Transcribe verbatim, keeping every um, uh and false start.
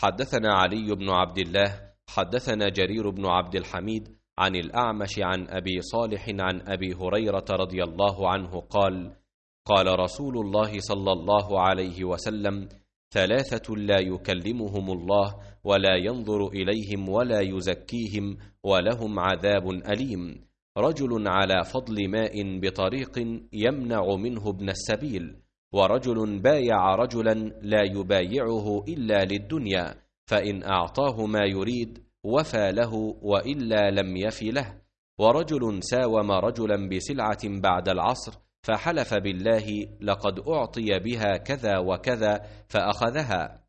حدثنا علي بن عبد الله حدثنا جرير بن عبد الحميد عن الأعمش عن أبي صالح عن أبي هريرة رضي الله عنه قال: قال رسول الله صلى الله عليه وسلم: ثلاثة لا يكلمهم الله ولا ينظر إليهم ولا يزكيهم ولهم عذاب أليم: رجل على فضل ماء بطريق يمنع منه ابن السبيل، ورجل بايع رجلا لا يبايعه إلا للدنيا، فإن أعطاه ما يريد وفى له وإلا لم يف له، ورجل ساوم رجلا بسلعة بعد العصر فحلف بالله: لقد أعطي بها كذا وكذا، فأخذها،